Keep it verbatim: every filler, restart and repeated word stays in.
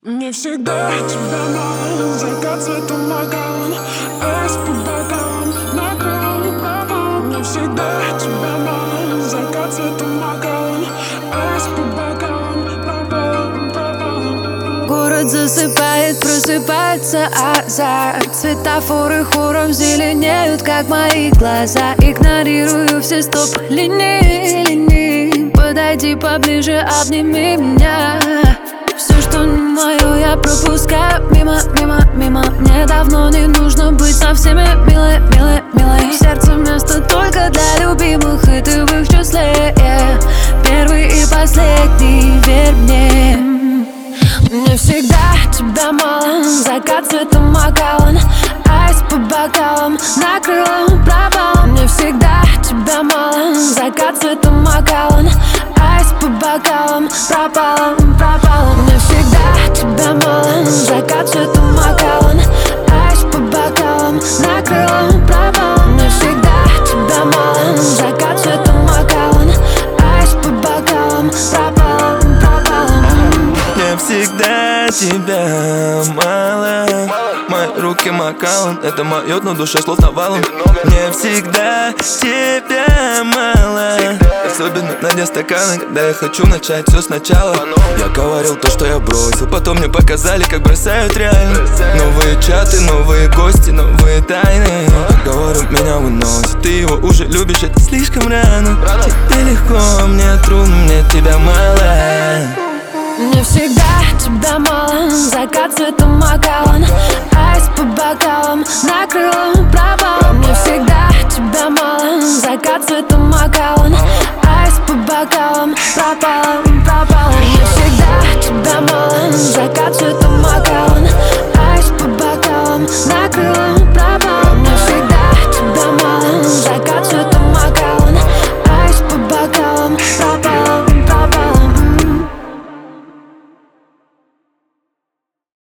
Мне всегда тебя мало, закат цветом макаон, айс по бокалам, накрыл пропал. Мне всегда тебя мало, закат цветом макаон, айс по бокалам, пропал, пропал. Город засыпает, просыпается азарт. Светофоры хором зеленеют, как мои глаза. Игнорирую все стоп-линии, линии. Подойди поближе, обними меня. Все, что не мое, я пропускаю мимо, мимо, мимо. Мне давно не нужно быть со всеми милой, милой, милой. В сердце место только для любимых, и ты в их числе, yeah. Первый и последний, верь мне. Мне всегда тебя мало, закат цветом макаон, айс по бокалам, накрылом пропалом. Мне всегда тебя мало, закат цветом макаон, айс по бокалам, пропалом, пропалом. Мне всегда тебя мало, закат цветом макаон, айс по бокалам, накрылом пропалом. Мне всегда тебя мало, закат цветом макаон, айс по бокалам, пропалом, пропалом. Мне всегда тебя мало. Мои руки макаон, это моё дно, душа слов навалом. Мне всегда тебя мало. Особенно на дне стакана, когда я хочу начать все сначала. Я говорил то, что я бросил, потом мне показали, как бросают реально. Новые чаты, новые гости, новые тайны. Говорю, меня выносит, ты его уже любишь, это слишком рано. Тебе легко, мне трудно, мне тебя мало. Мне всегда тебя мало, закат цветом макаон, айс по бокалам, накрылом пропалом. Мне всегда тебя мало, закат цветом макаон, айс по бокалам, пропалом, пропалом. Мне всегда тебя мало, закат цветом макаон, айс по бокалам, накрылом пропалом.